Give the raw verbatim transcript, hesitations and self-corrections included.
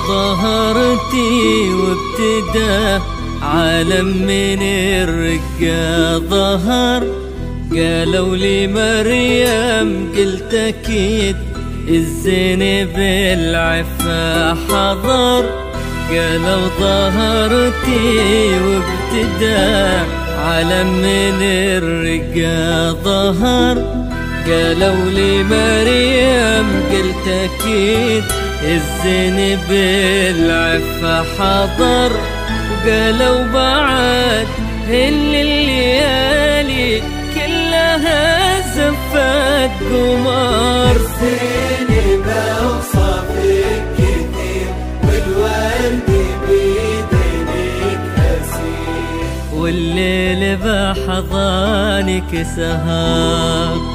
ظهرتي وابتدى عالم من الرقة ظهر. قالوا لي مريم قلت اكيد الزين بالعفة حضر. قالوا ظهرتي وابتدى عالم من الرقة ظهر. قالوا لي مريم قلت اكيد الزين بالعفة حضر. وقالوا بعد ان الليالي كلها زفت قمر. الزين بوصفك كثير والورد بيدينك أسير، والليل بحضانك سهر.